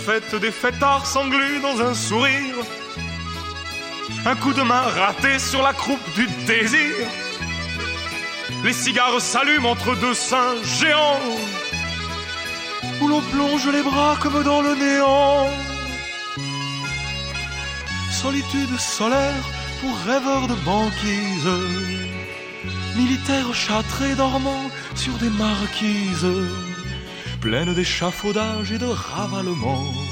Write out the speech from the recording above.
Fête des fêtards s'engluent dans un sourire, un coup de main raté sur la croupe du désir. Les cigares s'allument entre deux seins géants, où l'on plonge les bras comme dans le néant. Solitude solaire pour rêveurs de banquise, militaires châtrés dormant sur des marquises, pleines d'échafaudages et de ravalements.